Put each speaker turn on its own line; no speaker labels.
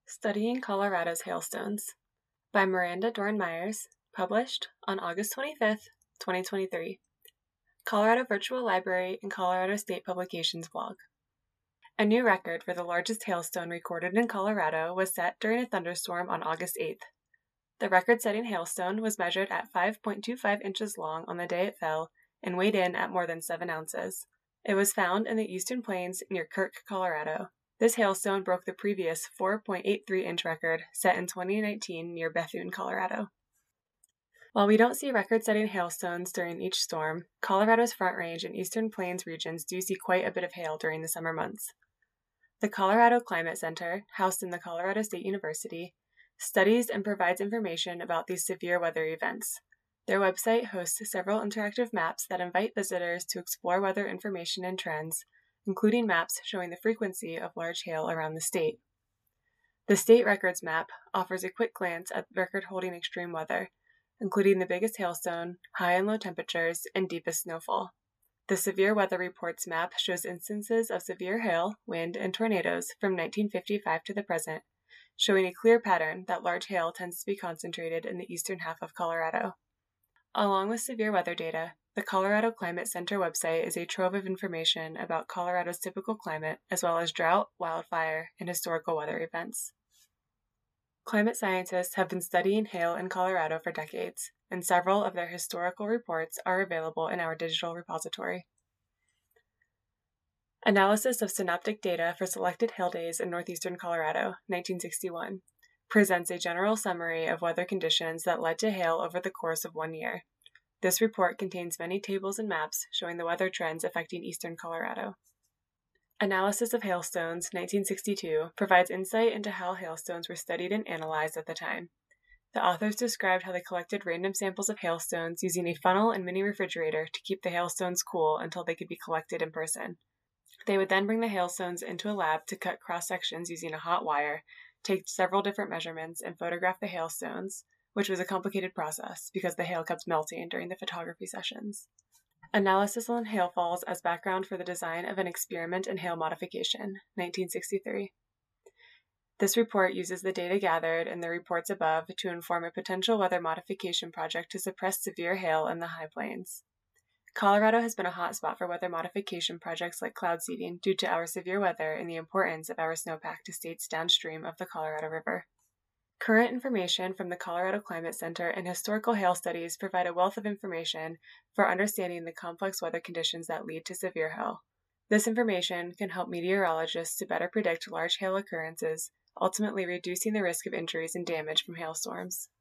Studying Colorado's Hailstones by Miranda Doran-Myers, published on August 25th, 2023. Colorado Virtual Library and Colorado State Publications blog. A new record for the largest hailstone recorded in Colorado was set during a thunderstorm on August 8th. The record-setting hailstone was measured at 5.25 inches long on the day it fell and weighed in at more than 7 ounces. It was found in the Eastern Plains near Kirk, Colorado. This hailstone broke the previous 4.83-inch record set in 2019 near Bethune, Colorado. While we don't see record-setting hailstones during each storm, Colorado's Front Range and Eastern Plains regions do see quite a bit of hail during the summer months. The Colorado Climate Center, housed in the Colorado State University, studies and provides information about these severe weather events. Their website hosts several interactive maps that invite visitors to explore weather information and trends, including maps showing the frequency of large hail around the state. The State Records map offers a quick glance at record-holding extreme weather, including the biggest hailstone, high and low temperatures, and deepest snowfall. The Severe Weather Reports map shows instances of severe hail, wind, and tornadoes from 1955 to the present, showing a clear pattern that large hail tends to be concentrated in the eastern half of Colorado. Along with severe weather data, the Colorado Climate Center website is a trove of information about Colorado's typical climate, as well as drought, wildfire, and historical weather events. Climate scientists have been studying hail in Colorado for decades, and several of their historical reports are available in our digital repository. Analysis of synoptic data for selected hail days in northeastern Colorado, 1961, presents a general summary of weather conditions that led to hail over the course of 1 year. This report contains many tables and maps showing the weather trends affecting eastern Colorado. Analysis of Hailstones, 1962, provides insight into how hailstones were studied and analyzed at the time. The authors described how they collected random samples of hailstones using a funnel and mini refrigerator to keep the hailstones cool until they could be collected in person. They would then bring the hailstones into a lab to cut cross-sections using a hot wire, take several different measurements, and photograph the hailstones, which was a complicated process because the hail kept melting during the photography sessions. Analysis on hailfalls as background for the design of an experiment in hail modification, 1963. This report uses the data gathered in the reports above to inform a potential weather modification project to suppress severe hail in the high plains. Colorado has been a hotspot for weather modification projects like cloud seeding due to our severe weather and the importance of our snowpack to states downstream of the Colorado River. Current information from the Colorado Climate Center and historical hail studies provide a wealth of information for understanding the complex weather conditions that lead to severe hail. This information can help meteorologists to better predict large hail occurrences, ultimately reducing the risk of injuries and damage from hailstorms.